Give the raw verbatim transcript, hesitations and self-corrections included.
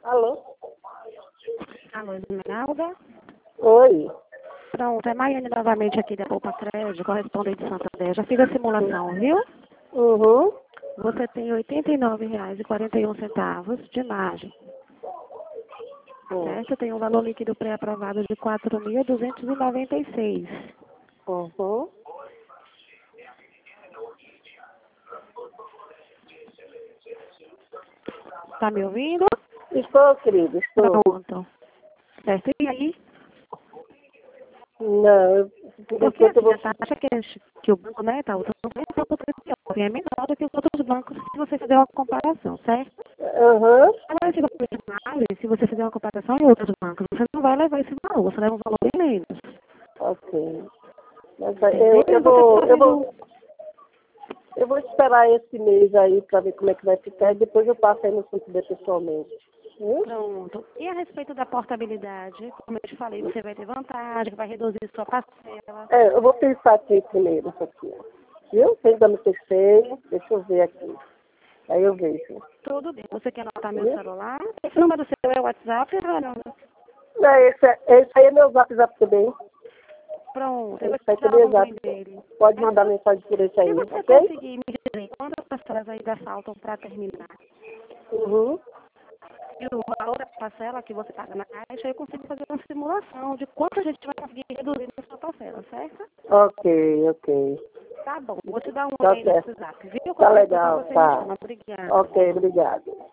Alô? Alô, Esmeralda? Oi. Pronto, é Maiane novamente aqui da Poupa Crédito, correspondente de Santander. Já fiz a simulação, viu? Uhum. Você tem oitenta e nove reais e quarenta e um centavos de margem, Uhum. certo? Tem um valor líquido pré-aprovado de quatro mil duzentos e noventa e seis. Uhum. Tá me ouvindo? Estou, querido, estou. Pronto. Certo, e aí? Não, eu, por Porque enquanto eu assim, vou... a taxa que, que o banco né, está usando é menor do que os outros bancos se você fizer uma comparação, certo? Aham. Agora, se você, fizer- se você fizer uma comparação em outros bancos, você não vai levar esse valor, você leva um valor bem menos. Ok. Mas Entendeu? eu, E eu você vou... está Eu vendo. vou... Eu vou esperar esse mês aí para ver como é que vai ficar e depois eu passo aí no Santander pessoalmente. Hum? Pronto. E a respeito da portabilidade, como eu te falei, você vai ter vantagem, vai reduzir sua parcela. É, eu vou pensar aqui primeiro isso aqui. Viu? Você ainda não pensei, deixa eu ver aqui. Aí eu vejo. Tudo bem. Você quer anotar meu Viu? celular? Esse número seu é o WhatsApp, Verona? Não, esse, é- esse aí é meu zap zap também. Pronto, eu vou Esse te aí dar também é logo o zap. e-mail. Pode Mas mandar mensagem por esse aí, se você ok? conseguir me dizer quantas parcelas ainda faltam para terminar Uhum. e o valor da parcela que você paga na caixa, eu consigo fazer uma simulação de quanto a gente vai conseguir reduzir na sua parcela, certo? Ok, ok. Tá bom, vou te dar um Tá e-mail no certo. WhatsApp, viu? Tá Qualquer coisa legal, você me tá. chama. Obrigada. Ok, obrigado.